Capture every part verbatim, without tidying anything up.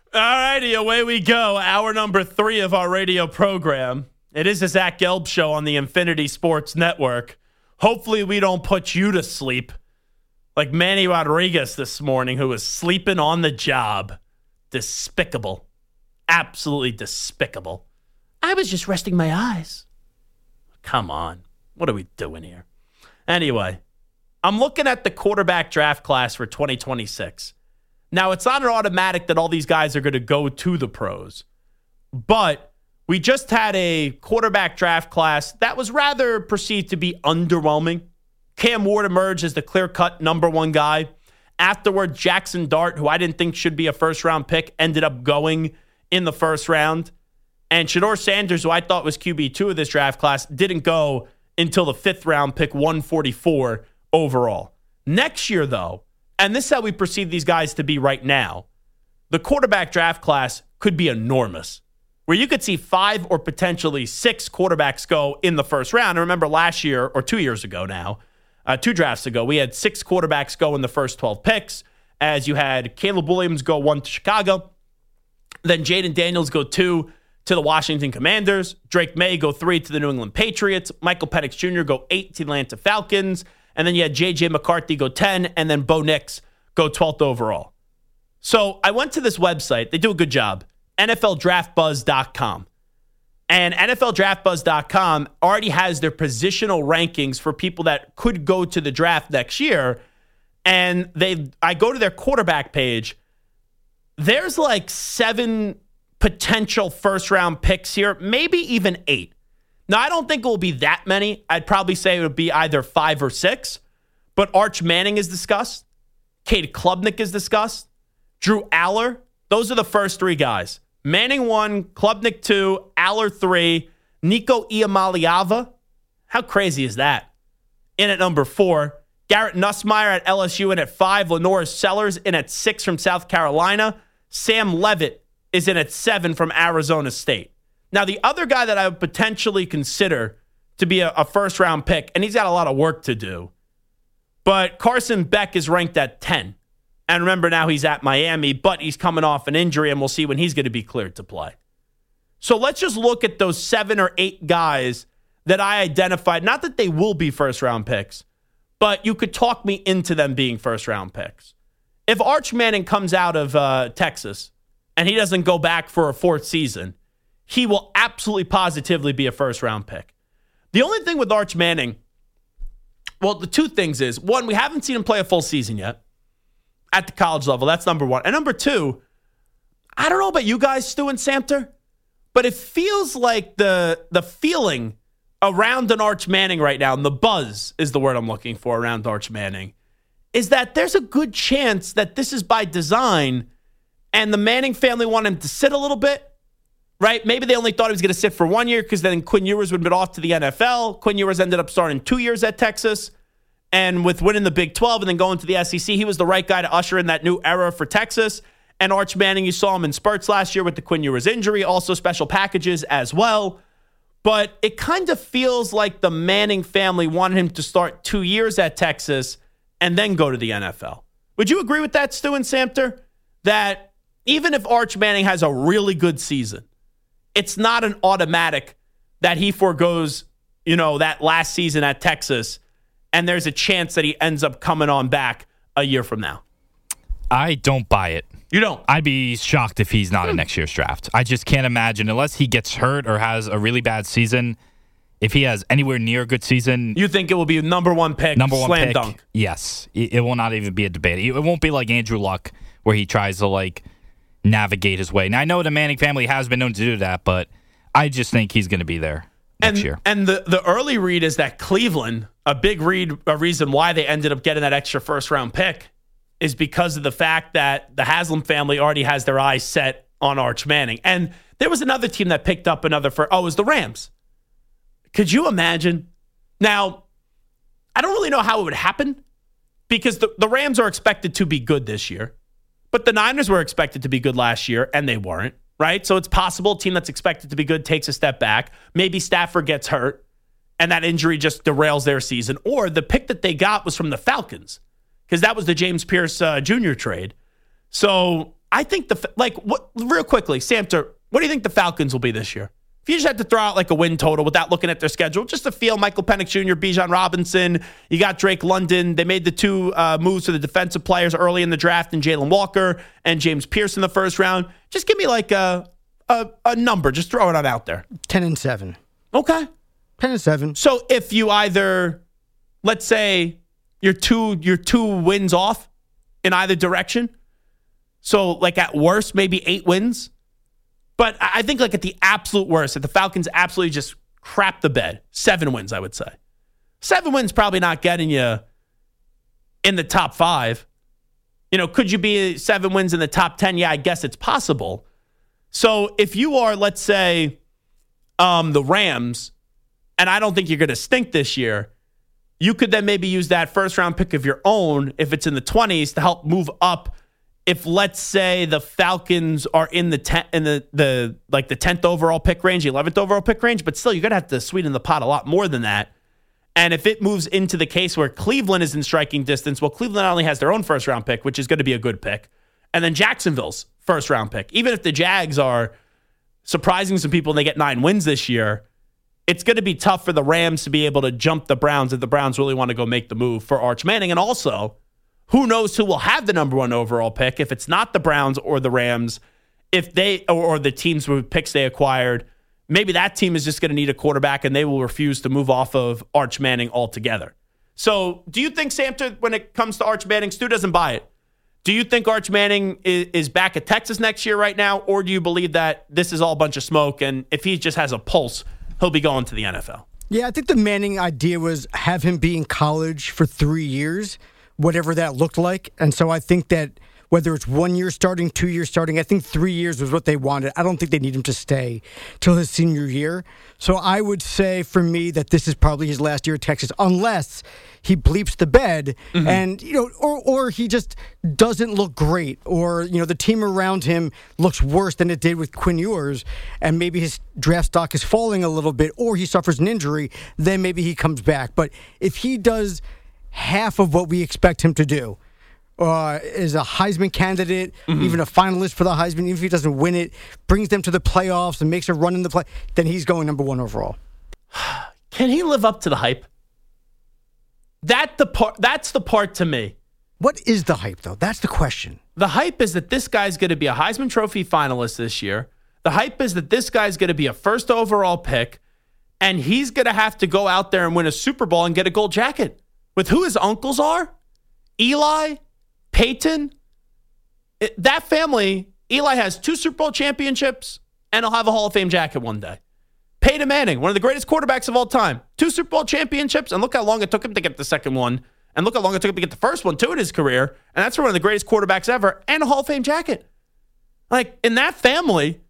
All righty, away we go. Hour number three of our radio program. It is a Zach Gelb show on the Infinity Sports Network. Hopefully we don't put you to sleep like Manny Rodriguez this morning, who was sleeping on the job. Despicable. Absolutely despicable. I was just resting my eyes. Come on. What are we doing here? Anyway, I'm looking at the quarterback draft class for twenty twenty-six. Now, it's not an automatic that all these guys are going to go to the pros, but we just had a quarterback draft class that was rather perceived to be underwhelming. Cam Ward emerged as the clear-cut number one guy. Afterward, Jackson Dart, who I didn't think should be a first-round pick, ended up going in the first round. And Shedeur Sanders, who I thought was Q B two of this draft class, didn't go until the fifth round, pick one forty-four overall. Next year, though, and this is how we perceive these guys to be right now, the quarterback draft class could be enormous, where you could see five or potentially six quarterbacks go in the first round. And remember last year, or two years ago now, uh, two drafts ago, we had six quarterbacks go in the first twelve picks, as you had Caleb Williams go one to Chicago, then Jaden Daniels go two to the Washington Commanders, Drake May go three to the New England Patriots, Michael Penix Junior go eight to the Atlanta Falcons, and then you had J J McCarthy go ten, and then Bo Nix go twelfth overall. So I went to this website. They do a good job, N F L Draft Buzz dot com. And N F L Draft Buzz dot com already has their positional rankings for people that could go to the draft next year. And they, I go to their quarterback page. There's like seven potential first-round picks here, maybe even eight. Now, I don't think it will be that many. I'd probably say it would be either five or six. But Arch Manning is discussed. Cade Klubnik is discussed. Drew Aller. Those are the first three guys. Manning one, Klubnik two, Aller three, Nico Iamaleava. How crazy is that? In at number four. Garrett Nussmeier at L S U in at five. Lenore Sellers in at six from South Carolina. Sam Levitt is in at seven from Arizona State. Now, the other guy that I would potentially consider to be a, a first-round pick, and he's got a lot of work to do, but Carson Beck is ranked at ten. And remember, now he's at Miami, but he's coming off an injury, and we'll see when he's going to be cleared to play. So let's just look at those seven or eight guys that I identified. Not that they will be first-round picks, but you could talk me into them being first-round picks. If Arch Manning comes out of uh, Texas and he doesn't go back for a fourth season, he will absolutely positively be a first-round pick. The only thing with Arch Manning, well, the two things is, one, we haven't seen him play a full season yet at the college level. That's number one. And number two, I don't know about you guys, Stu and Samter, but it feels like the the feeling around an Arch Manning right now, and the buzz is the word I'm looking for around Arch Manning, is that there's a good chance that this is by design and the Manning family want him to sit a little bit. Right? Maybe they only thought he was going to sit for one year because then Quinn Ewers would have been off to the N F L. Quinn Ewers ended up starting two years at Texas. And with winning the Big twelve and then going to the S E C, he was the right guy to usher in that new era for Texas. And Arch Manning, you saw him in spurts last year with the Quinn Ewers injury, also special packages as well. But it kind of feels like the Manning family wanted him to start two years at Texas and then go to the N F L. Would you agree with that, Stu and Samter? That even if Arch Manning has a really good season, it's not an automatic that he forgoes, you know, that last season at Texas, and there's a chance that he ends up coming on back a year from now. I don't buy it. You don't? I'd be shocked if he's not in next year's draft. I just can't imagine, unless he gets hurt or has a really bad season, if he has anywhere near a good season. You think it will be a number one pick, number one slam pick, dunk? Yes. It, it will not even be a debate. It won't be like Andrew Luck, where he tries to, like, navigate his way. Now, I know the Manning family has been known to do that, but I just think he's going to be there next and, year. And the, the early read is that Cleveland, a big read, a reason why they ended up getting that extra first-round pick, is because of the fact that the Haslam family already has their eyes set on Arch Manning. And there was another team that picked up another first. Oh, it was the Rams. Could you imagine? Now, I don't really know how it would happen because the, the Rams are expected to be good this year. But the Niners were expected to be good last year, and they weren't, right? So it's possible a team that's expected to be good takes a step back. Maybe Stafford gets hurt, and that injury just derails their season. Or the pick that they got was from the Falcons, because that was the James Pierce uh, Junior trade. So I think the like what real quickly, Samter, what do you think the Falcons will be this year? If you just had to throw out like a win total without looking at their schedule, just to feel Michael Penix Junior, Bijan Robinson, you got Drake London. They made the two uh, moves to the defensive players early in the draft, and Jalen Walker and James Pierce in the first round. Just give me like a a, a number. Just throw it on out there. Ten and seven. Okay. Ten and seven. So if you either, let's say, you're two you're two wins off in either direction. So like at worst, maybe eight wins. But I think like at the absolute worst, if the Falcons absolutely just crap the bed, seven wins, I would say. Seven wins probably not getting you in the top five. You know, could you be seven wins in the top ten? Yeah, I guess it's possible. So if you are, let's say, um, the Rams, and I don't think you're going to stink this year, you could then maybe use that first round pick of your own, if it's in the twenties, to help move up. If let's say the Falcons are in the ten, in the the like the tenth overall pick range, the eleventh overall pick range, but still you're gonna have to sweeten the pot a lot more than that. And if it moves into the case where Cleveland is in striking distance, well, Cleveland not only has their own first round pick, which is going to be a good pick, and then Jacksonville's first round pick. Even if the Jags are surprising some people and they get nine wins this year, it's going to be tough for the Rams to be able to jump the Browns if the Browns really want to go make the move for Arch Manning. And also, who knows who will have the number one overall pick if it's not the Browns or the Rams, if they or, or the teams with picks they acquired. Maybe that team is just going to need a quarterback and they will refuse to move off of Arch Manning altogether. So do you think, Samter, when it comes to Arch Manning, Stu doesn't buy it, do you think Arch Manning is, is back at Texas next year right now, or do you believe that this is all a bunch of smoke and if he just has a pulse, he'll be going to the N F L? Yeah, I think the Manning idea was have him be in college for three years. Whatever that looked like. And so I think that whether it's one year starting, two years starting, I think three years was what they wanted. I don't think they need him to stay till his senior year. So I would say for me that this is probably his last year at Texas, unless he bleeps the bed mm-hmm. and, you know, or, or he just doesn't look great, or, you know, the team around him looks worse than it did with Quinn Ewers, and maybe his draft stock is falling a little bit, or he suffers an injury, then maybe he comes back. But if he does half of what we expect him to do, uh, is a Heisman candidate, mm-hmm. even a finalist for the Heisman, even if he doesn't win it, brings them to the playoffs and makes a run in the play, then he's going number one overall. Can he live up to the hype? That the part. That's the part to me. What is the hype, though? That's the question. The hype is that this guy's going to be a Heisman Trophy finalist this year. The hype is that this guy's going to be a first overall pick, and he's going to have to go out there and win a Super Bowl and get a gold jacket. With who his uncles are, Eli, Peyton, it, that family, Eli has two Super Bowl championships and he'll have a Hall of Fame jacket one day. Peyton Manning, one of the greatest quarterbacks of all time, two Super Bowl championships, and look how long it took him to get the second one, and look how long it took him to get the first one too in his career, and that's one of the greatest quarterbacks ever, and a Hall of Fame jacket. Like, in that family,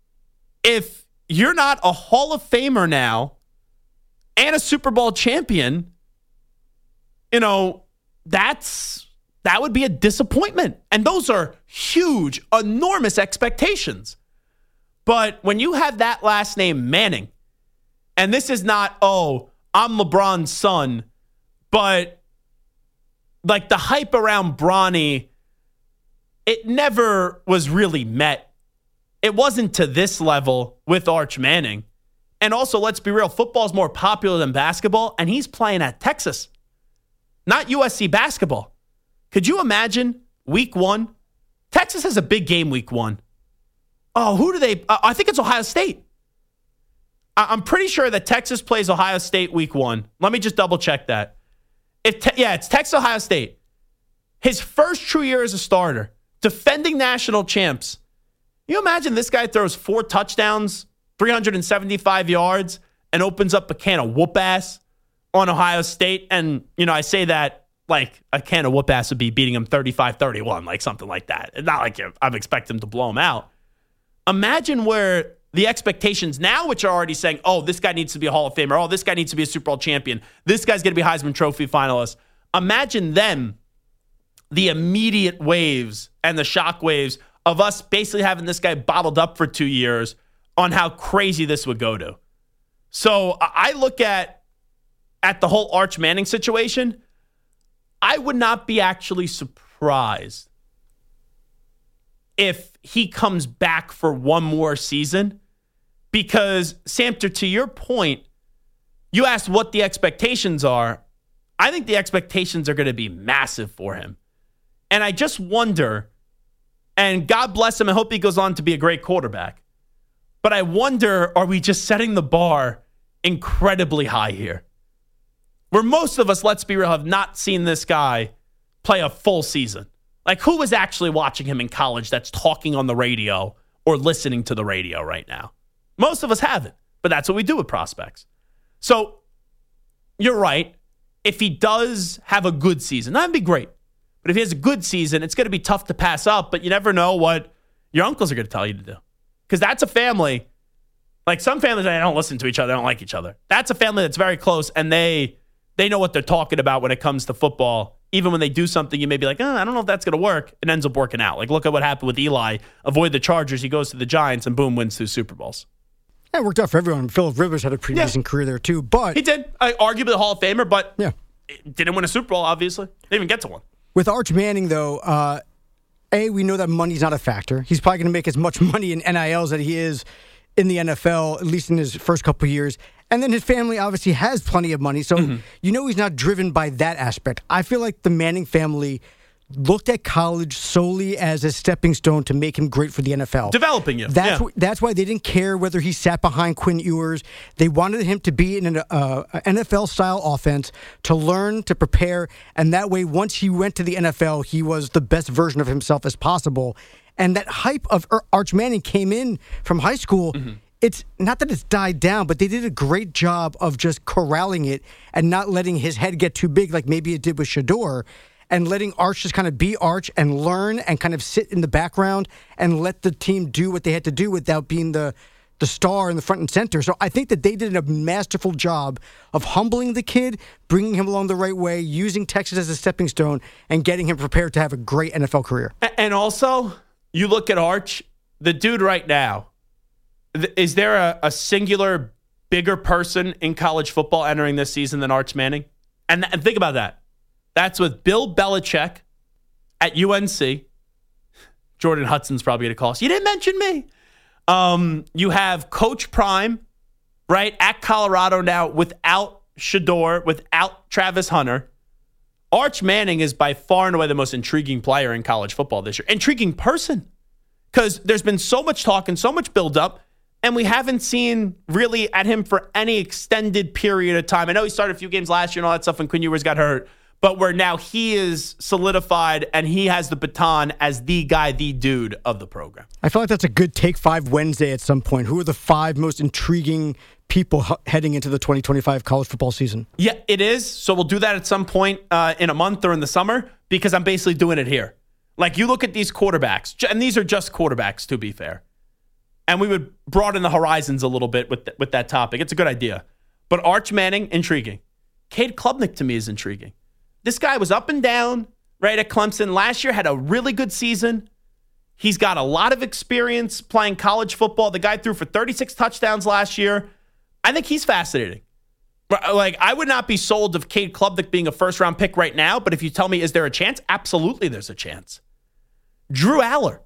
if you're not a Hall of Famer now and a Super Bowl champion, you know, that's that would be a disappointment. And those are huge, enormous expectations. But when you have that last name, Manning, and this is not, oh, I'm LeBron's son, but like the hype around Bronny, it never was really met. It wasn't to this level with Arch Manning. And also, let's be real, football's more popular than basketball, and he's playing at Texas. Not U S C basketball. Could you imagine week one? Texas has a big game week one. Oh, who do they? Uh, I think it's Ohio State. I- I'm pretty sure that Texas plays Ohio State week one. Let me just double check that. If te- yeah, it's Texas Ohio State. His first true year as a starter, defending national champs. You imagine this guy throws four touchdowns, three hundred seventy-five yards, and opens up a can of whoop ass on Ohio State. And, you know, I say that like a can of whoop ass would be beating him thirty-five thirty-one, like something like that. It's not like I'm expecting him to blow him out. Imagine where the expectations now, which are already saying, oh, this guy needs to be a Hall of Famer. Oh, this guy needs to be a Super Bowl champion. This guy's going to be a Heisman Trophy finalist. Imagine them, the immediate waves and the shock waves of us basically having this guy bottled up for two years on how crazy this would go to. So I look at at the whole Arch Manning situation, I would not be actually surprised if he comes back for one more season. Because, Samter, to your point, you asked what the expectations are. I think the expectations are going to be massive for him. And I just wonder, and God bless him, I hope he goes on to be a great quarterback. But I wonder, are we just setting the bar incredibly high here? Where most of us, let's be real, have not seen this guy play a full season. Like, who is actually watching him in college that's talking on the radio or listening to the radio right now? Most of us haven't, but that's what we do with prospects. So, you're right. If he does have a good season, that'd be great. But if he has a good season, it's going to be tough to pass up, but you never know what your uncles are going to tell you to do. Because that's a family. Like, some families, they don't listen to each other, they don't like each other. That's a family that's very close, and they they know what they're talking about when it comes to football. Even when they do something, you may be like, oh, I don't know if that's going to work. It ends up working out. Like, look at what happened with Eli. Avoid the Chargers. He goes to the Giants, and boom, wins two Super Bowls. Yeah, it worked out for everyone. Philip Rivers had a pretty Yeah. decent career there, too. But He did. Uh, arguably a Hall of Famer, but yeah. didn't win a Super Bowl, obviously. Didn't even get to one. With Arch Manning, though, uh, A, we know that money's not a factor. He's probably going to make as much money in N I Ls that he is in the N F L, at least in his first couple of years. And then his family obviously has plenty of money, so mm-hmm. you know he's not driven by that aspect. I feel like the Manning family looked at college solely as a stepping stone to make him great for the N F L. Developing you. That's, yeah. wh- that's why they didn't care whether he sat behind Quinn Ewers. They wanted him to be in an uh, N F L-style offense, to learn, to prepare, and that way, once he went to the N F L, he was the best version of himself as possible. And that hype of Arch Manning came in from high school. Mm-hmm. It's not that it's died down, but they did a great job of just corralling it and not letting his head get too big like maybe it did with Shedeur, and letting Arch just kind of be Arch and learn and kind of sit in the background and let the team do what they had to do without being the the star in the front and center. So I think that they did a masterful job of humbling the kid, bringing him along the right way, using Texas as a stepping stone, and getting him prepared to have a great N F L career. And also, you look at Arch, the dude right now, is there a, a singular bigger person in college football entering this season than Arch Manning? And, and think about that. That's with Bill Belichick at U N C. Jordan Hudson's probably going to call us. You didn't mention me. Um, you have Coach Prime, right, at Colorado now without Shedeur, without Travis Hunter. Arch Manning is by far and away the most intriguing player in college football this year. Intriguing person. Because there's been so much talk and so much buildup, and we haven't seen really at him for any extended period of time. I know he started a few games last year and all that stuff when Quinn Ewers got hurt, but where now he is solidified and he has the baton as the guy, the dude of the program. I feel like that's a good Take Five Wednesday at some point. Who are the five most intriguing people h- heading into the twenty twenty-five college football season? Yeah, it is. So we'll do that at some point uh, in a month or in the summer, because I'm basically doing it here. Like, you look at these quarterbacks, and these are just quarterbacks, to be fair. And we would broaden the horizons a little bit with th- with that topic. It's a good idea. But Arch Manning, intriguing. Cade Klubnik, to me, is intriguing. This guy was up and down, right, at Clemson. Last year had a really good season. He's got a lot of experience playing college football. The guy threw for thirty-six touchdowns last year. I think he's fascinating. Like, I would not be sold of Cade Klubnik being a first-round pick right now, but if you tell me, is there a chance? Absolutely there's a chance. Drew Aller.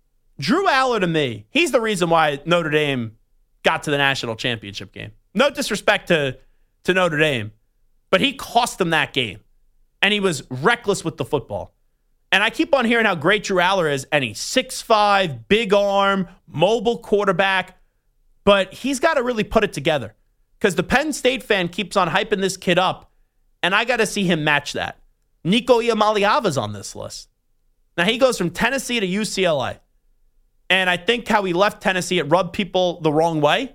Drew Aller, to me, he's the reason why Notre Dame got to the national championship game. No disrespect to, to Notre Dame, but he cost them that game. And he was reckless with the football. And I keep on hearing how great Drew Aller is, and he's six five, big arm, mobile quarterback, but he's got to really put it together, because the Penn State fan keeps on hyping this kid up, and I got to see him match that. Nico Iamaleava's on this list. Now, he goes from Tennessee to U C L A. And I think how he left Tennessee, it rubbed people the wrong way.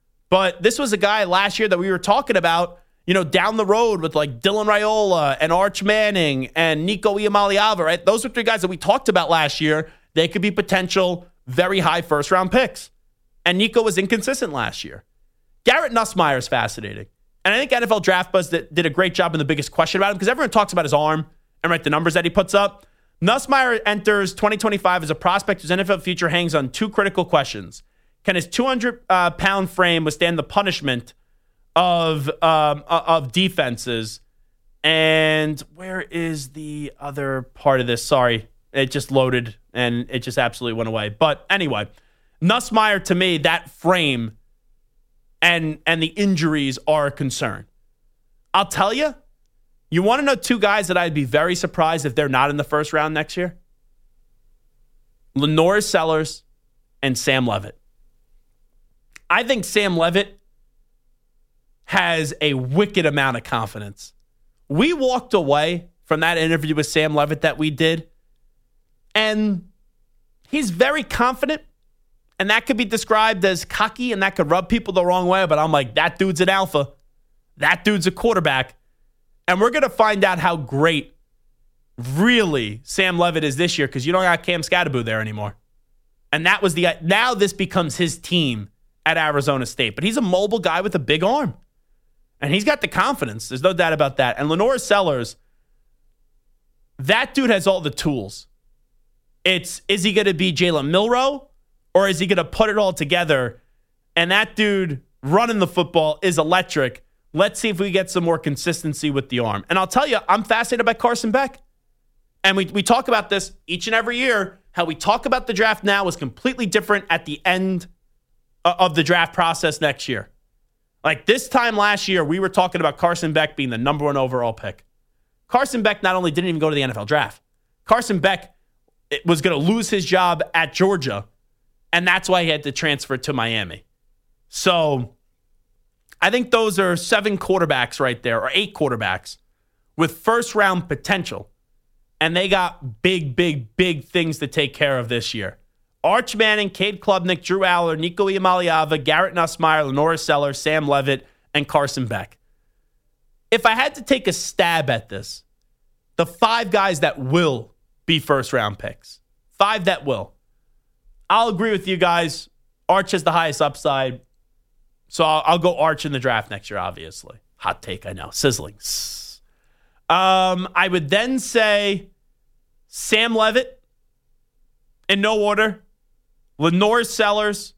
But this was a guy last year that we were talking about, you know, down the road with like Dylan Raiola and Arch Manning and Nico Iamaleava, right? Those are three guys that we talked about last year. They could be potential very high first-round picks. And Nico was inconsistent last year. Garrett Nussmeier is fascinating. And I think N F L Draft Buzz did a great job in the biggest question about him, because everyone talks about his arm and, right, the numbers that he puts up. Nussmeier enters twenty twenty-five as a prospect whose N F L future hangs on two critical questions. Can his two hundred pound frame withstand the punishment of um, of defenses? And where is the other part of this? Sorry, It just loaded, and it just absolutely went away. But anyway, Nussmeier, to me, that frame and and the injuries are a concern. I'll tell you, you want to know two guys that I'd be very surprised if they're not in the first round next year? LaNorris Sellers and Sam Levitt. I think Sam Levitt has a wicked amount of confidence. We walked away from that interview with Sam Levitt that we did, and he's very confident. And that could be described as cocky, and that could rub people the wrong way. But I'm like, that dude's an alpha. That dude's a quarterback. And we're going to find out how great, really, Sam Levitt is this year, because you don't got Cam Scatteraboo there anymore. And that was the now this becomes his team at Arizona State. But he's a mobile guy with a big arm. And he's got the confidence. There's no doubt about that. And LaNorris Sellers, that dude has all the tools. It's, is he going to be Jalen Milroe? Or is he going to put it all together? And that dude running the football is electric. Let's see if we get some more consistency with the arm. And I'll tell you, I'm fascinated by Carson Beck. And we, we talk about this each and every year. How we talk about the draft now is completely different at the end of the draft process next year. Like this time last year, we were talking about Carson Beck being the number one overall pick. Carson Beck not only didn't even go to the N F L draft, Carson Beck was going to lose his job at Georgia. And that's why he had to transfer to Miami. So I think those are seven quarterbacks right there, or eight quarterbacks with first-round potential. And they got big, big, big things to take care of this year. Arch Manning, Cade Klubnik, Drew Aller, Nico Iamaleava, Garrett Nussmeier, LaNorris Sellers, Sam Levitt, and Carson Beck. If I had to take a stab at this, the five guys that will be first-round picks, five that will. I'll agree with you guys. Arch has the highest upside. So I'll, I'll go Arch in the draft next year, obviously. Hot take, I know. Sizzling. Um, I would then say Sam Levitt, in no order. LaNorris Sellers.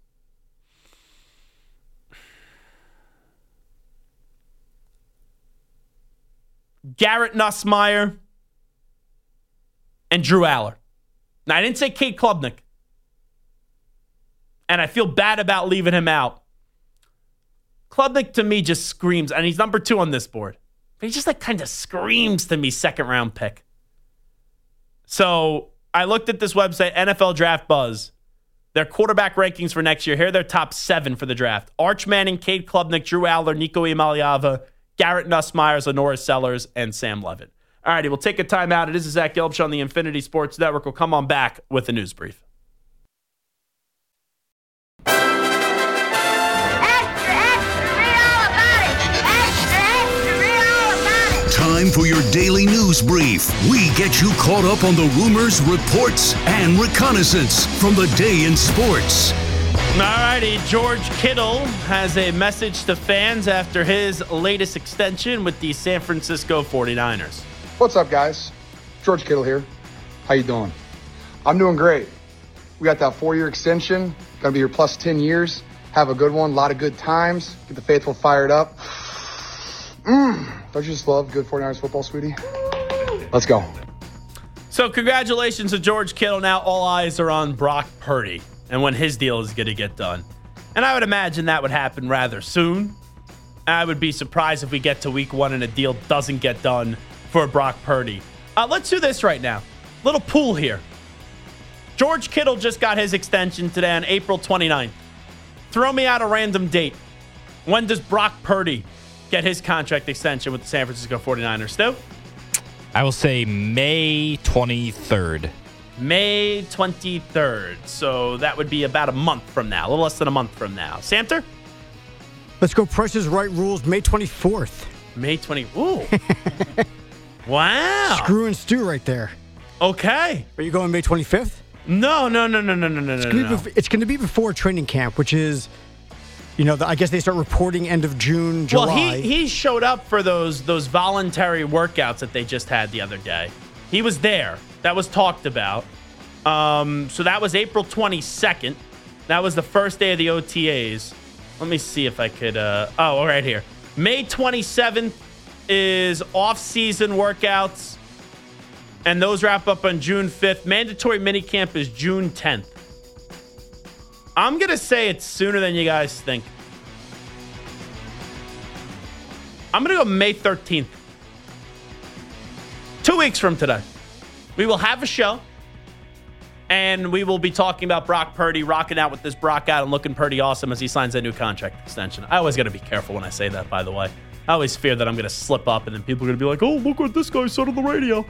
Garrett Nussmeier. And Drew Aller. Now, I didn't say Cade Klubnik. And I feel bad about leaving him out. Klubnik to me just screams, and he's number two on this board. But he just like kind of screams to me second round pick. So I looked at this website, N F L Draft Buzz. Their quarterback rankings for next year. Here are their top seven for the draft. Arch Manning, Cade Klubnik, Drew Aller, Nico Iamaleava, Garrett Nussmeier, LaNorris Sellers, and Sam Levitt. All righty, we'll take a timeout. It is the Zach Gelb Show on the Infinity Sports Network. We'll come on back with a news brief. Time for your daily news brief. We get you caught up on the rumors, reports, and reconnaissance from the day in sports. All righty, George Kittle has a message to fans after his latest extension with the San Francisco forty-niners. What's up, guys? George Kittle here. How you doing? I'm doing great. We got that four-year extension. Gonna be here plus ten years. Have a good one. A lot of good times. Get the faithful fired up. Mmm. Don't you just love good forty-niners football, sweetie? Let's go. So congratulations to George Kittle. Now all eyes are on Brock Purdy and when his deal is going to get done. And I would imagine that would happen rather soon. I would be surprised if we get to week one and a deal doesn't get done for Brock Purdy. Uh, let's do this right now. Little pool here. George Kittle just got his extension today on April twenty-ninth. Throw me out a random date. When does Brock Purdy get his contract extension with the San Francisco forty-niners? Stu? I will say May twenty-third. May twenty-third. So that would be about a month from now. A little less than a month from now. Samter? Let's go Price is Right rules, May twenty-fourth. May twentieth. Ooh. Wow. Screw and stew right there. Okay. Are you going May twenty-fifth? No, no, no, no, no, no, no, It's no. going no. to be, be before training camp, which is, you know, the, I guess they start reporting end of June, July. Well, he, he showed up for those those voluntary workouts that they just had the other day. He was there. That was talked about. Um, so that was April twenty-second. That was the first day of the O T As. Let me see if I could. Uh, oh, right here. May twenty-seventh is off-season workouts. and those wrap up on June fifth. Mandatory minicamp is June tenth. I'm going to say it's sooner than you guys think. I'm going to go May thirteenth. Two weeks from today. We will have a show, and we will be talking about Brock Purdy rocking out with this Brock out and looking pretty awesome as he signs a new contract extension. I always got to be careful when I say that, by the way. I always fear that I'm going to slip up, and then people are going to be like, oh, look what this guy said on the radio.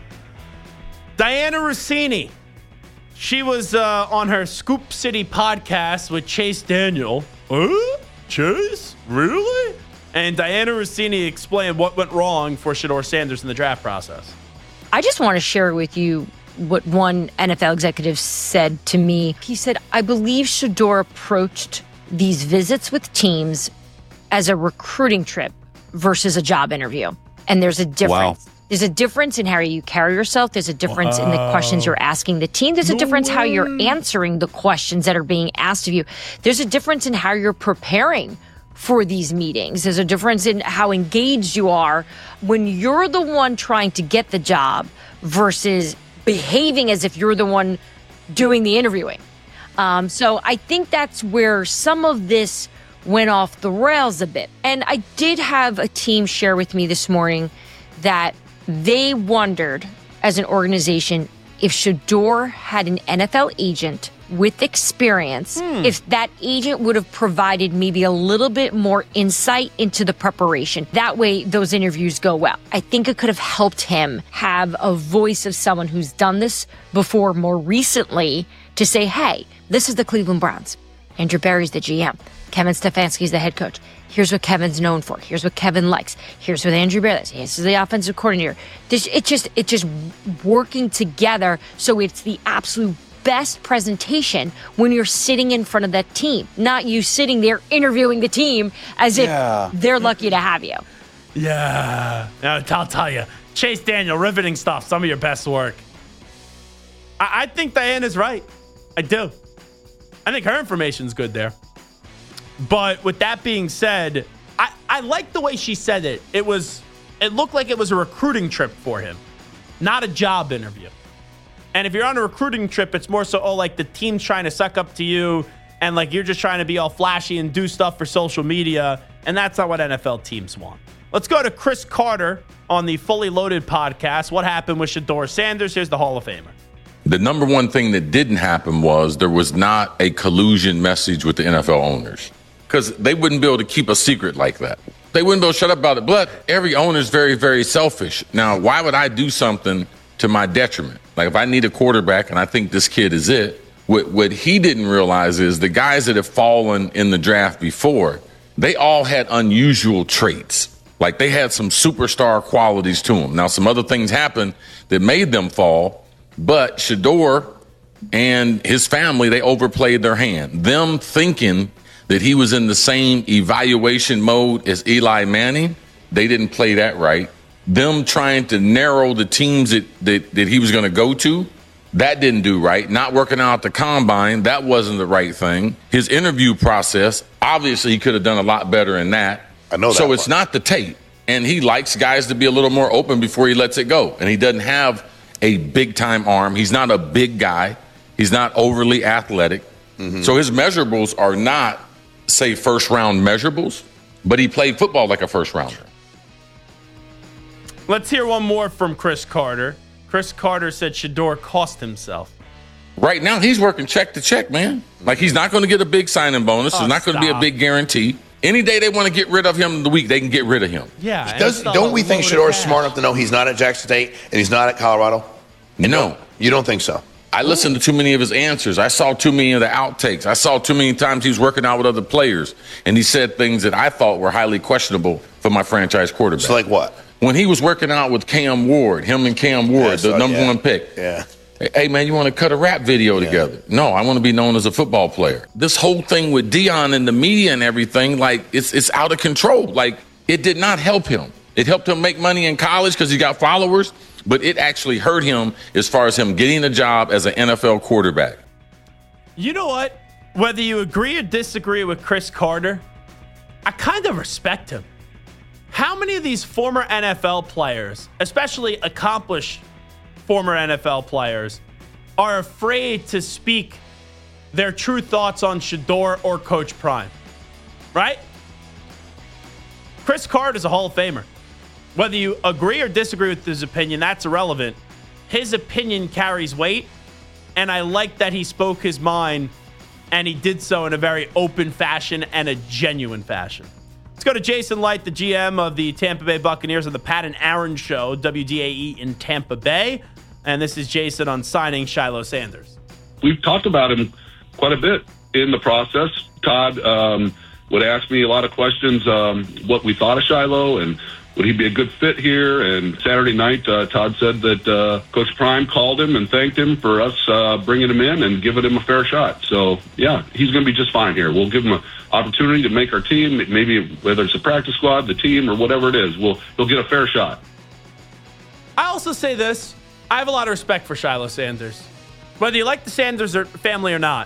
Diana Rossini. She was uh, on her Scoop City podcast with Chase Daniel. Huh? Chase? Really? And Diana Rossini explained what went wrong for Shedeur Sanders in the draft process. I just want to share with you what one N F L executive said to me. He said, I believe Shedeur approached these visits with teams as a recruiting trip versus a job interview. And there's a difference. Wow. There's a difference in how you carry yourself. There's a difference wow. in the questions you're asking the team. There's a difference no how you're answering the questions that are being asked of you. There's a difference in how you're preparing for these meetings. There's a difference in how engaged you are when you're the one trying to get the job versus behaving as if you're the one doing the interviewing. Um, so I think that's where some of this went off the rails a bit. And I did have a team share with me this morning that they wondered, as an organization, if Shedeur had an N F L agent with experience, hmm. if that agent would have provided maybe a little bit more insight into the preparation. That way, those interviews go well. I think it could have helped him have a voice of someone who's done this before more recently to say, hey, this is the Cleveland Browns. Andrew Berry's the G M. Kevin Stefanski's the head coach. Here's what Kevin's known for. Here's what Kevin likes. Here's what Andrew Berry likes. This is the offensive coordinator. This, it just, it just working together so it's the absolute best presentation when you're sitting in front of that team, not you sitting there interviewing the team as if yeah. they're lucky to have you. Yeah. Now, I'll tell you, Chase Daniel, riveting stuff, some of your best work. I, I think Diana's right. I do. I think her information's good there. But with that being said, I, I like the way she said it. It was, it looked like it was a recruiting trip for him, not a job interview. And if you're on a recruiting trip, it's more so, oh, like the team's trying to suck up to you and like you're just trying to be all flashy and do stuff for social media. And that's not what N F L teams want. Let's go to Chris Carter on the Fully Loaded podcast. What happened with Shedeur Sanders? Here's the Hall of Famer. The number one thing that didn't happen was there was not a collusion message with the N F L owners because they wouldn't be able to keep a secret like that. They wouldn't be able to shut up about it. But every owner is very, very selfish. Now, why would I do something to my detriment? Like if I need a quarterback and I think this kid is it, what, what he didn't realize is the guys that have fallen in the draft before, they all had unusual traits. Like they had some superstar qualities to them. Now, some other things happened that made them fall, but Shedeur and his family, they overplayed their hand. Them thinking that he was in the same evaluation mode as Eli Manning, they didn't play that right. Them trying to narrow the teams that, that, that he was going to go to, that didn't do right. Not working out at the combine, that wasn't the right thing. His interview process, obviously he could have done a lot better in that. I know that. So it's not the tape. And he likes guys to be a little more open before he lets it go. And he doesn't have a big-time arm. He's not a big guy. He's not overly athletic. Mm-hmm. So his measurables are not, say, first-round measurables, but he played football like a first-rounder. Let's hear one more from Chris Carter. Chris Carter said Shedeur cost himself. Right now, he's working check to check, man. Like, he's not going to get a big signing bonus. Oh, There's not going to be a big guarantee. Any day they want to get rid of him in the week, they can get rid of him. Yeah. Does, don't we think Shedeur is smart enough to know he's not at Jackson State and he's not at Colorado? No. No. You don't think so? I listened to too many of his answers. I saw too many of the outtakes. I saw too many times he was working out with other players, and he said things that I thought were highly questionable for my franchise quarterback. So like what? When he was working out with Cam Ward, him and Cam Ward, yeah, the number yeah. one pick. Yeah. Hey, man, you want to cut a rap video yeah. together? No, I want to be known as a football player. This whole thing with Deion and the media and everything, like, it's it's out of control. Like, it did not help him. It helped him make money in college because he got followers, but it actually hurt him as far as him getting a job as an N F L quarterback. You know what? Whether you agree or disagree with Chris Carter, I kind of respect him. How many of these former N F L players, especially accomplished former N F L players are afraid to speak their true thoughts on Shedeur or Coach Prime, right? Chris Card is a Hall of Famer. Whether you agree or disagree with his opinion, that's irrelevant. His opinion carries weight, and I like that he spoke his mind, and he did so in a very open fashion and a genuine fashion. Let's go to Jason Light, the G M of the Tampa Bay Buccaneers on the Pat and Aaron Show, W D A E in Tampa Bay. And this is Jason on signing Shiloh Sanders. We've talked about him quite a bit in the process. Todd um, would ask me a lot of questions, um, what we thought of Shiloh and would he be a good fit here. And Saturday night, uh, Todd said that uh, Coach Prime called him and thanked him for us uh, bringing him in and giving him a fair shot. So, yeah, he's going to be just fine here. We'll give him an opportunity to make our team, maybe whether it's a practice squad, the team, or whatever it is. We'll, he'll get a fair shot. I also say this. I have a lot of respect for Shiloh Sanders. Whether you like the Sanders or family or not,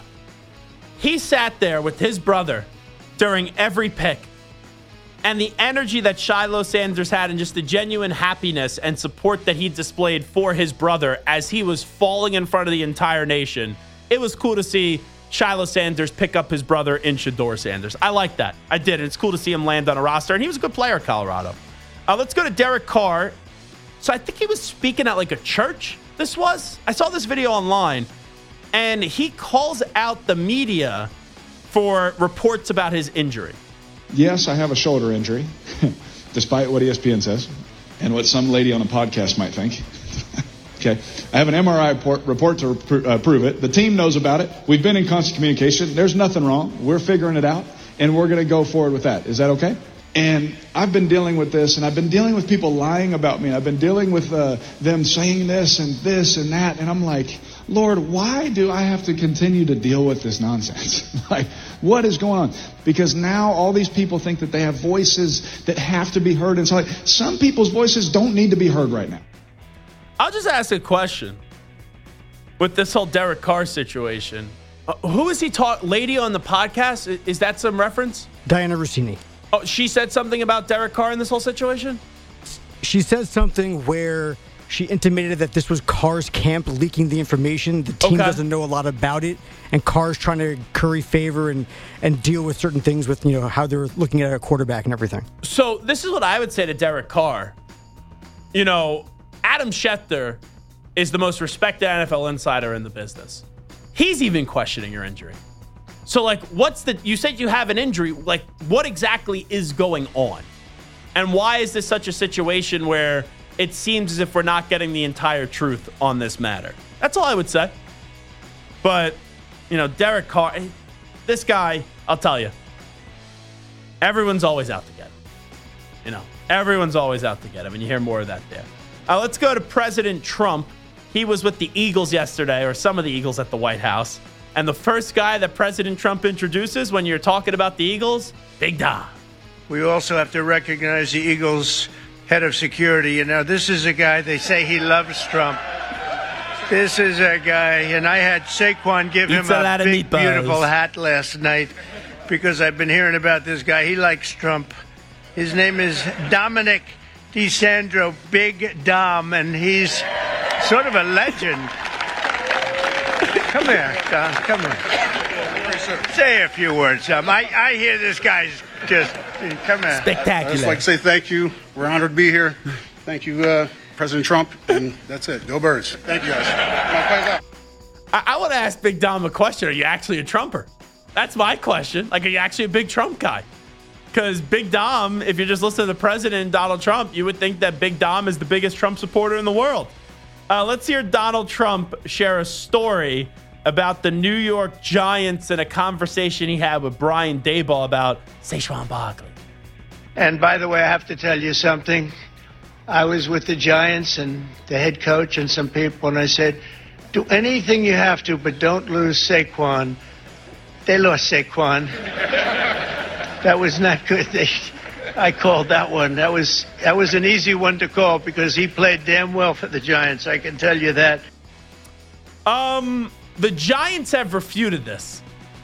he sat there with his brother during every pick. And the energy that Shiloh Sanders had and just the genuine happiness and support that he displayed for his brother as he was falling in front of the entire nation, it was cool to see Shiloh Sanders pick up his brother in Shedeur Sanders. I like that. I did. It's cool to see him land on a roster, and he was a good player at Colorado. Uh, let's go to Derek Carr. So I think he was speaking at like a church, this was. I saw this video online, and he calls out the media for reports about his injury. Yes, I have a shoulder injury, despite what E S P N says and what some lady on a podcast might think. Okay. I have an M R I report, report to pr- uh, prove it. The team knows about it. We've been in constant communication. There's nothing wrong. We're figuring it out, and we're going to go forward with that. Is that okay? And I've been dealing with this, and I've been dealing with people lying about me. I've been dealing with uh, them saying this and this and that, and I'm like, Lord, why do I have to continue to deal with this nonsense? Like, what is going on? Because now all these people think that they have voices that have to be heard. And so, like, some people's voices don't need to be heard right now. I'll just ask a question with this whole Derek Carr situation. Uh, who is he talk? Lady on the podcast? Is, is that some reference? Diana Rossini. Oh, she said something about Derek Carr in this whole situation? She said something where she intimated that this was Carr's camp leaking the information. The team okay. doesn't know a lot about it, and Carr's trying to curry favor and, and deal with certain things with, you know, how they're looking at a quarterback and everything. So this is what I would say to Derek Carr. You know, Adam Schefter is the most respected N F L insider in the business. He's even questioning your injury. So, like, what's the, you said you have an injury, like, what exactly is going on? And why is this such a situation where it seems as if we're not getting the entire truth on this matter? That's all I would say. But, you know, Derek Carr, this guy, I'll tell you, everyone's always out to get him. You know, everyone's always out to get him, and you hear more of that there. Uh, let's go to President Trump. He was with the Eagles yesterday, or some of the Eagles at the White House. And the first guy that President Trump introduces when you're talking about the Eagles, Big Dom. We also have to recognize the Eagles' head of security. You know, this is a guy, they say he loves Trump. This is a guy, and I had Saquon give him a, a big, beautiful hat last night because I've been hearing about this guy. He likes Trump. His name is Dominic DeSandro, Big Dom, and he's sort of a legend. Come here, Dom, come here. Say a few words, Dom. I, I hear this guy's just, come here. Spectacular. I'd just like to say thank you. We're honored to be here. Thank you, uh, President Trump, and that's it. Go Birds. Thank you, guys. I, I want to ask Big Dom a question. Are you actually a Trumper? That's my question. Like, are you actually a big Trump guy? Because Big Dom, if you're just listening to the president, Donald Trump, you would think that Big Dom is the biggest Trump supporter in the world. Uh, let's hear Donald Trump share a story about the New York Giants and a conversation he had with Brian Daboll about Saquon Barkley. And by the way, I have to tell you something. I was with the Giants and the head coach and some people, and I said, do anything you have to, but don't lose Saquon. They lost Saquon. That was not good. They, I called that one. That was that was an easy one to call because he played damn well for the Giants. I can tell you that. Um, the Giants have refuted this.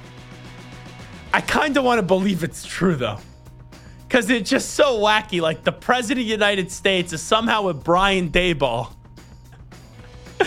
I kind of want to believe it's true, though. Because it's just so wacky. Like, the president of the United States is somehow with Brian Daboll.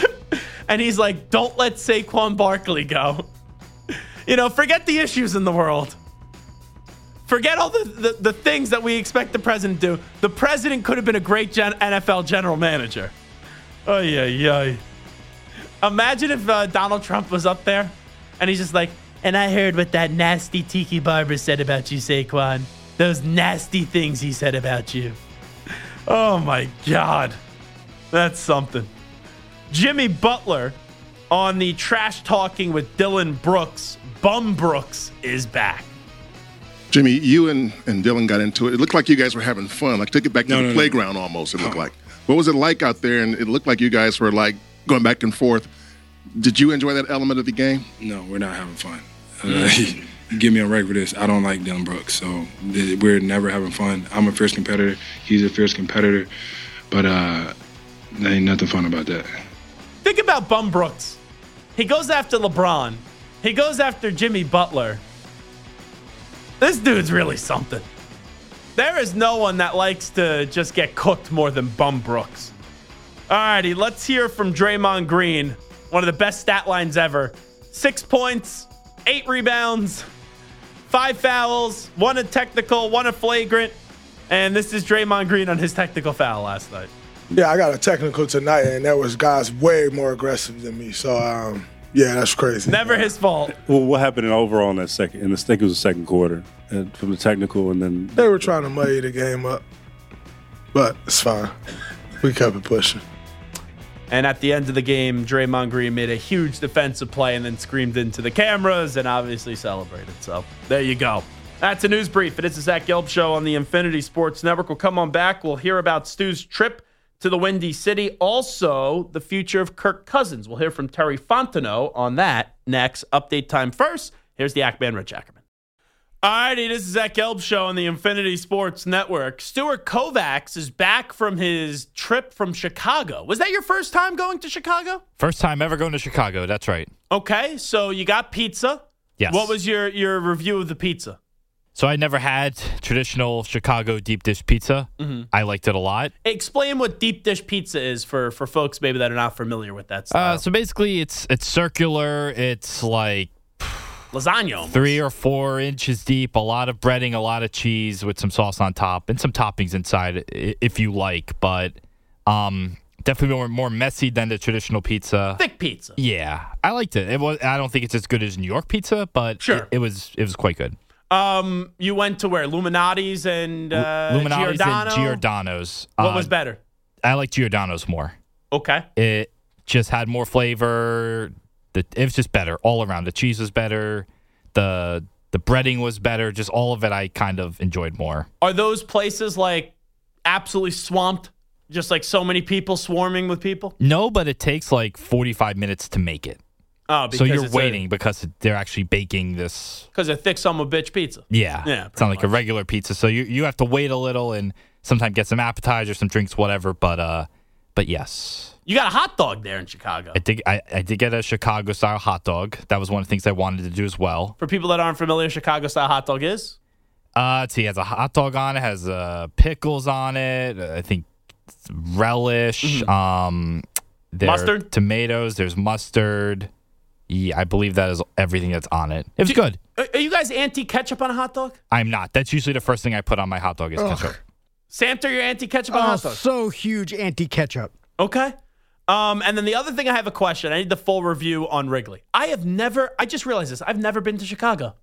and he's like, don't let Saquon Barkley go. You know, forget the issues in the world. Forget all the, the, the things that we expect the president to do. The president could have been a great gen- N F L general manager. Oh, yeah, yeah. Imagine if uh, Donald Trump was up there and he's just like, and I heard what that nasty Tiki Barber said about you, Saquon. Those nasty things he said about you. Oh, my God. That's something. Jimmy Butler on the Trash Talking with Dylan Brooks. Bum Brooks is back. Jimmy, you and, and Dylan got into it. It looked like you guys were having fun. Like, took it back to No, the no, playground no. almost, it looked like. What was it like out there? And it looked like you guys were, like, going back and forth. Did you enjoy that element of the game? No, we're not having fun. Uh, you get me on record for this. I don't like Dylan Brooks, so th- we're never having fun. I'm a fierce competitor. He's a fierce competitor. But uh, there ain't nothing fun about that. Think about Bum Brooks. He goes after LeBron. He goes after Jimmy Butler. This dude's really something. There is no one that likes to just get cooked more than Bum Brooks. All righty, let's hear from Draymond Green. One of the best stat lines ever. Six points, eight rebounds, five fouls, one a technical, one a flagrant. And this is Draymond Green on his technical foul last night. Yeah, I got a technical tonight, and that was guys way more aggressive than me. So, um, yeah, that's crazy. Never his fault. Well, what happened in overall in that second? In the, I think it was the second quarter, and from the technical, and then They were trying to muddy the game up, but it's fine. We kept it pushing. And at the end of the game, Draymond Green made a huge defensive play and then screamed into the cameras and obviously celebrated. So there you go. That's a news brief. It is the Zach Gelb Show on the Infinity Sports Network. We'll come on back. We'll hear about Stu's trip to the Windy City. Also, the future of Kirk Cousins. We'll hear from Terry Fontenot on that next. Update time first. Here's the Ackman Rich Ackerman. All righty, this is Zach Gelb Show on the Infinity Sports Network. Stuart Kovacs is back from his trip from Chicago. Was that your first time going to Chicago? First time ever going to Chicago. That's right. Okay, so you got pizza. Yes. What was your, your review of the pizza? So I never had traditional Chicago deep dish pizza. Mhm. I liked it a lot. Explain what deep dish pizza is for, for folks maybe that are not familiar with that style. Uh, so basically, it's it's circular. It's like lasagna almost. Three or four inches deep, a lot of breading, a lot of cheese with some sauce on top, and some toppings inside i- if you like. But um, definitely more, more messy than the traditional pizza. Thick pizza. Yeah, I liked it. It was. I don't think it's as good as New York pizza, but Sure. it, it was. It was quite good. Um, you went to where? Illuminati's and uh, Luminati's Giordano? and Giordano's. What Uh, was better? I like Giordano's more. Okay. It just had more flavor. The, it was just better all around. The cheese was better. The the breading was better. Just all of it I kind of enjoyed more. Are those places like absolutely swamped? Just like so many people swarming with people? No, but it takes like forty-five minutes to make it. Oh, because so you're it's waiting because they're actually baking this. Because a thick son of a bitch pizza. Yeah. Yeah. It's not like a regular pizza. So you you have to wait a little and sometimes get some appetizers, some drinks, whatever. But uh, but yes. You got a hot dog there in Chicago. I did, I, I did get a Chicago-style hot dog. That was one of the things I wanted to do as well. For people that aren't familiar, Chicago-style hot dog is? Uh, let's see, it has a hot dog on it, has uh, pickles on it, I think relish, Mm-hmm. um, there are Mustard? tomatoes, there's mustard. Yeah, I believe that is everything that's on it. It was Do- good. Are are you guys anti-ketchup on a hot dog? I'm not. That's usually the first thing I put on my hot dog is Ugh. ketchup. Samter, you're anti-ketchup on a Oh, hot dog? so huge anti-ketchup. Okay. Um, and then the other thing, I have a question. I need the full review on Wrigley. I have never, I just realized this. I've never been to Chicago.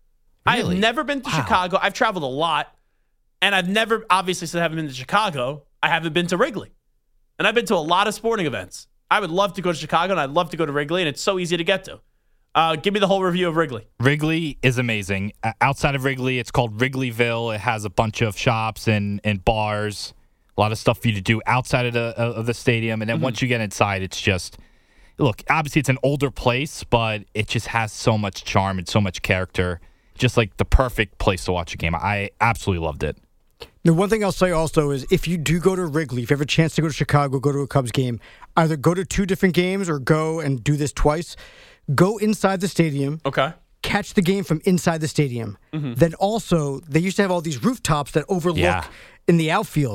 I have Really? never been to Wow. Chicago. I've traveled a lot. And I've never, obviously, since I haven't been to Chicago, I haven't been to Wrigley. And I've been to a lot of sporting events. I would love to go to Chicago, and I'd love to go to Wrigley, and it's so easy to get to. Uh, give me the whole review of Wrigley. Wrigley is amazing. Uh, outside of Wrigley, it's called Wrigleyville. It has a bunch of shops and, and bars, a lot of stuff for you to do outside of the of the stadium. And then Mm-hmm. once you get inside, it's just, look, obviously it's an older place, but it just has so much charm and so much character. Just like the perfect place to watch a game. I absolutely loved it. The one thing I'll say also is if you do go to Wrigley, if you have a chance to go to Chicago, go to a Cubs game, either go to two different games or go and do this twice. Go inside the stadium. Okay. Catch the game from inside the stadium. Mhm. Then also, they used to have all these rooftops that overlook Yeah. in the outfield.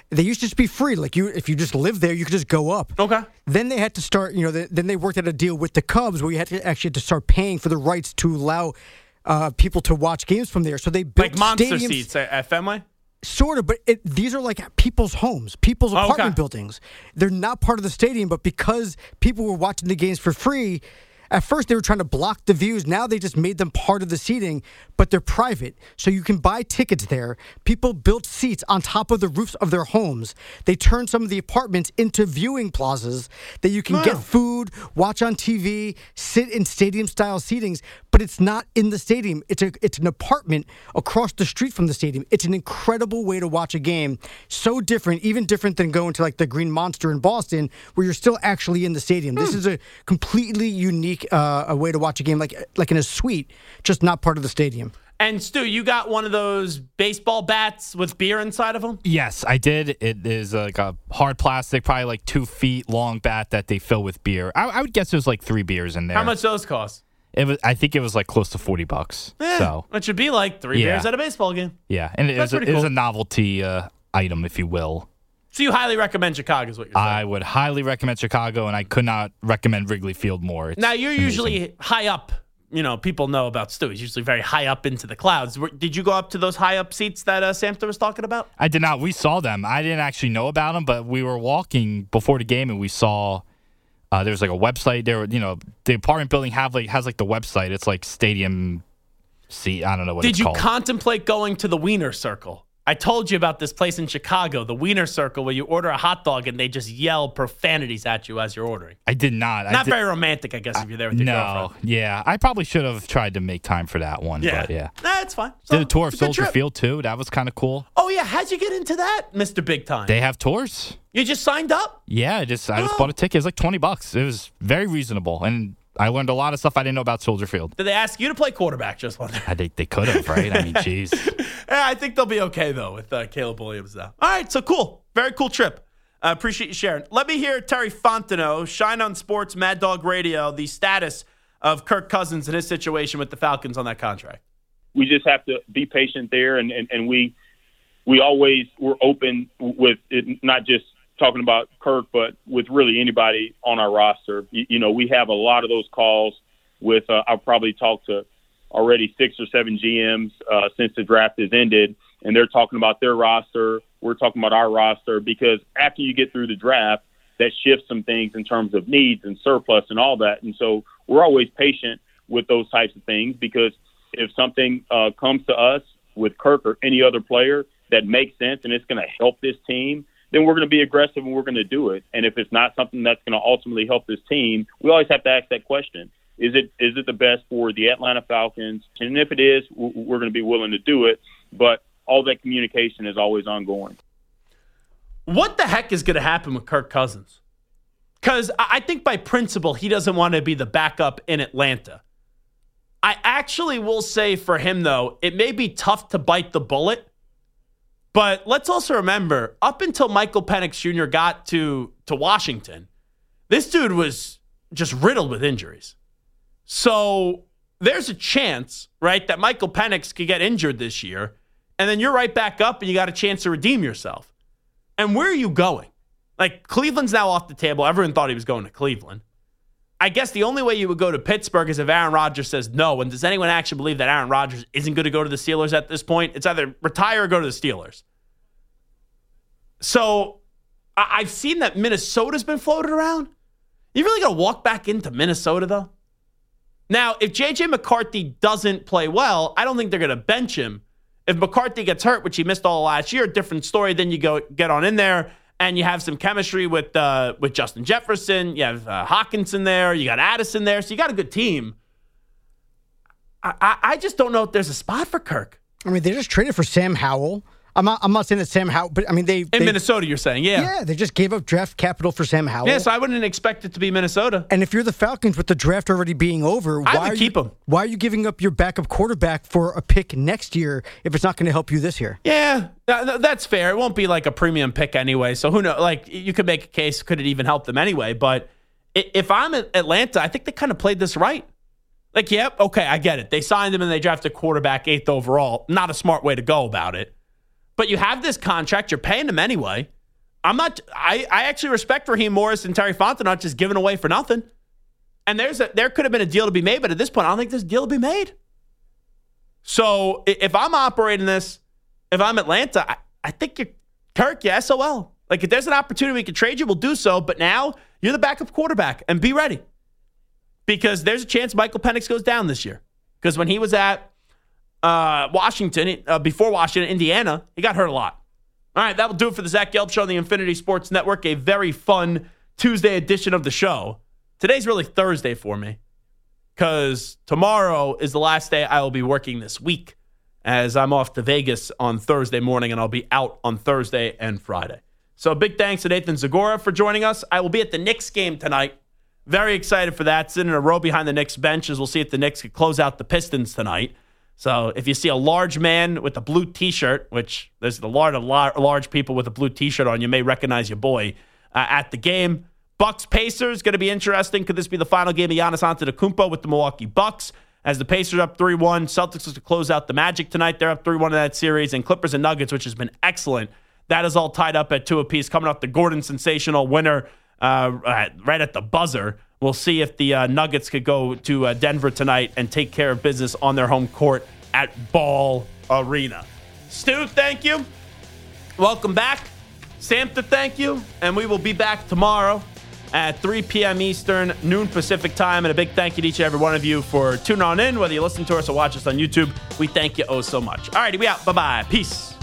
They used to just be free. Like you, if you just lived there, you could just go up. Okay. Then they had to start, you know, the, then they worked out a deal with the Cubs where you had to actually had to start paying for the rights to allow uh, people to watch games from there. So they built like monster stadiums, seats at Fenway? Sort of, but it, these are like people's homes, people's Oh, apartment okay. buildings. They're not part of the stadium, but because people were watching the games for free, at first they were trying to block the views. Now they just made them part of the seating, but they're private. So you can buy tickets there. People built seats on top of the roofs of their homes. They turned some of the apartments into viewing plazas that you can Wow. get food, watch on T V, sit in stadium-style seatings, but it's not in the stadium. It's a it's an apartment across the street from the stadium. It's an incredible way to watch a game. So different, even different than going to like the Green Monster in Boston, where you're still actually in the stadium. This is a completely unique uh, a way to watch a game, like like in a suite, just not part of the stadium. And Stu, you got one of those baseball bats with beer inside of them? Yes, I did. It is like a hard plastic, probably like two feet long bat that they fill with beer. I, I would guess there's like three beers in there. How much those cost? It was. I think it was like close to forty bucks. Eh, so it should be like three Yeah. beers at a baseball game. yeah, and it That's was, a, pretty it was cool. a novelty uh, item, if you will. So you highly recommend Chicago is what you're saying. I would highly recommend Chicago, and I could not recommend Wrigley Field more. It's now, you're amazing. usually high up. You know, people know about Stu. He's usually very high up into the clouds. Were- Did you go up to those high up seats that uh, Samter was talking about? I did not. We saw them. I didn't actually know about them, but we were walking before the game, and we saw uh, there was like a website. There, were, you know, the apartment building have like has like the website. It's like stadium seat. I don't know what Did it's you called. contemplate going to the Wiener Circle? I told you about this place in Chicago, the Wiener Circle, where you order a hot dog and they just yell profanities at you as you're ordering. I did not. I Not did, very romantic, I guess, if you're there with your no. girlfriend. Yeah, I probably should have tried to make time for that one. Yeah. But yeah. Nah, it's fine. Did a tour of it's a good Soldier trip. Field too. That was kind of cool. Oh, yeah. How'd you get into that, Mister Big Time? They have tours. You just signed up? Yeah, I just I just Oh. bought a ticket. It was like twenty bucks. It was very reasonable, and I learned a lot of stuff I didn't know about Soldier Field. Did they ask you to play quarterback? Just wondering. I think they could have, right? I mean, jeez. Yeah, I think they'll be okay, though, with uh, Caleb Williams now. All right, so cool. Very cool trip. I uh, appreciate you sharing. Let me hear Terry Fontenot, Shine on Sports, Mad Dog Radio, the status of Kirk Cousins and his situation with the Falcons on that contract. We just have to be patient there, and, and, and we we always were open with it, not just talking about Kirk, but with really anybody on our roster. You, you know, we have a lot of those calls with, uh, I've probably talked to already six or seven G Ms uh, since the draft has ended, and they're talking about their roster. We're talking about our roster because after you get through the draft, that shifts some things in terms of needs and surplus and all that. And so we're always patient with those types of things because if something uh, comes to us with Kirk or any other player that makes sense and it's going to help this team, then we're going to be aggressive and we're going to do it. And if it's not something that's going to ultimately help this team, we always have to ask that question. Is it is it the best for the Atlanta Falcons? And if it is, we're going to be willing to do it. But all that communication is always ongoing. What the heck is going to happen with Kirk Cousins? Because I think by principle, he doesn't want to be the backup in Atlanta. I actually will say for him, though, it may be tough to bite the bullet. But let's also remember, up until Michael Penix Junior got to, to Washington, this dude was just riddled with injuries. So there's a chance, right, that Michael Penix could get injured this year, and then you're right back up and you got a chance to redeem yourself. And where are you going? Like, Cleveland's now off the table. Everyone thought he was going to Cleveland. I guess the only way you would go to Pittsburgh is if Aaron Rodgers says no. And does anyone actually believe that Aaron Rodgers isn't going to go to the Steelers at this point? It's either retire or go to the Steelers. So I- I've seen that Minnesota's been floated around. You really got to walk back into Minnesota, though? Now, if J J McCarthy doesn't play well, I don't think they're going to bench him. If McCarthy gets hurt, which he missed all last year, different story. Then you go get on in there and you have some chemistry with uh, with Justin Jefferson. You have uh, Hawkinson there. You got Addison there. So you got a good team. I, I, I just don't know if there's a spot for Kirk. I mean, they just traded for Sam Howell. I'm not, I'm not saying that Sam Howell, but I mean, they. In they, Minnesota, you're saying, yeah. Yeah, they just gave up draft capital for Sam Howell. Yes, I wouldn't expect it to be Minnesota. And if you're the Falcons with the draft already being over, I why would are keep you, him. Why are you giving up your backup quarterback for a pick next year if it's not going to help you this year? Yeah, th- that's fair. It won't be like a premium pick anyway. So who knows? Like, you could make a case, could it even help them anyway? But if I'm at Atlanta, I think they kind of played this right. Like, yep, okay, I get it. They signed him and they drafted quarterback eighth overall. Not a smart way to go about it. But you have this contract. You're paying him anyway. I'm not. I, I actually respect Raheem Morris and Terry Fontenot just giving away for nothing. And there's a, there could have been a deal to be made, but at this point, I don't think there's a deal to be made. So if I'm operating this, if I'm Atlanta, I, I think you're Kirk, you S O L. Like if there's an opportunity we can trade you, we'll do so. But now you're the backup quarterback and be ready. Because there's a chance Michael Penix goes down this year. Because when he was at uh, Washington, uh, before Washington, Indiana, he got hurt a lot. All right, that will do it for the Zach Gelb Show on the Infinity Sports Network. A very fun Tuesday edition of the show. Today's really Thursday for me because tomorrow is the last day I will be working this week as I'm off to Vegas on Thursday morning, and I'll be out on Thursday and Friday. So big thanks to Nathan Zagora for joining us. I will be at the Knicks game tonight. Very excited for that. Sitting in a row behind the Knicks bench as we'll see if the Knicks can close out the Pistons tonight. So if you see a large man with a blue T-shirt, which there's a lot of large people with a blue T-shirt on, you may recognize your boy uh, at the game. Bucks Pacers going to be interesting. Could this be the final game of Giannis Antetokounmpo with the Milwaukee Bucks? As the Pacers up three one, Celtics is to close out the Magic tonight. They're up three one in that series, and Clippers and Nuggets, which has been excellent. That is all tied up at two apiece. Coming up, the Gordon sensational winner uh, right at the buzzer. We'll see if the uh, Nuggets could go to uh, Denver tonight and take care of business on their home court at Ball Arena. Stu, thank you. Welcome back. Samta, thank you. And we will be back tomorrow at three p.m. Eastern, noon Pacific time. And a big thank you to each and every one of you for tuning on in, whether you listen to us or watch us on YouTube. We thank you oh so much. All righty, we out. Bye-bye. Peace.